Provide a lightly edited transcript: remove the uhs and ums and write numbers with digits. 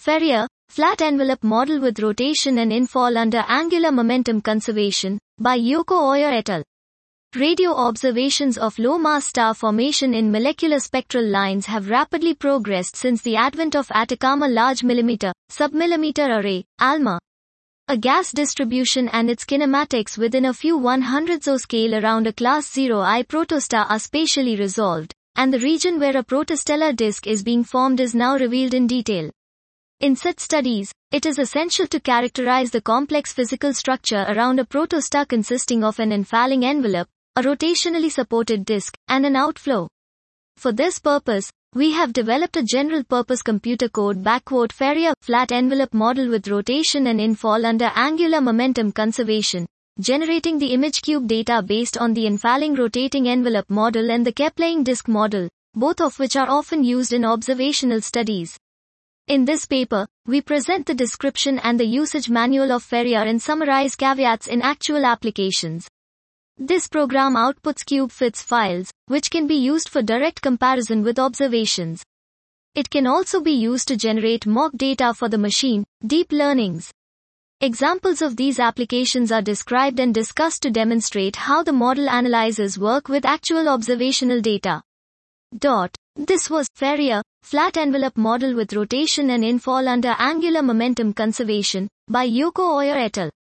Ferrier, Flat Envelope Model with Rotation and Infall Under Angular Momentum Conservation, by Yoko Oyer et al. Radio observations of low-mass star formation in molecular spectral lines have rapidly progressed since the advent of Atacama Large Millimeter, Submillimeter Array, ALMA. A gas distribution and its kinematics within a few 100th scale around a class 0I protostar are spatially resolved, and the region where a protostellar disk is being formed is now revealed in detail. In such studies, it is essential to characterize the complex physical structure around a protostar consisting of an infalling envelope, a rotationally supported disk, and an outflow. For this purpose, we have developed a general-purpose computer code Ferrier Flat Envelope Model with Rotation and Infall Under Angular Momentum Conservation, generating the ImageCube data based on the infalling rotating envelope model and the Keplerine disk model, both of which are often used in observational studies. In this paper, we present the description and the usage manual of Ferrier and summarize caveats in actual applications. This program outputs CubeFits files, which can be used for direct comparison with observations. It can also be used to generate mock data for the machine, deep learnings. Examples of these applications are described and discussed to demonstrate how the model analyzers work with actual observational data. This was Ferrier, Flat Envelope Model with Rotation and Infall Under Angular Momentum Conservation, by Yoko Oyer et al.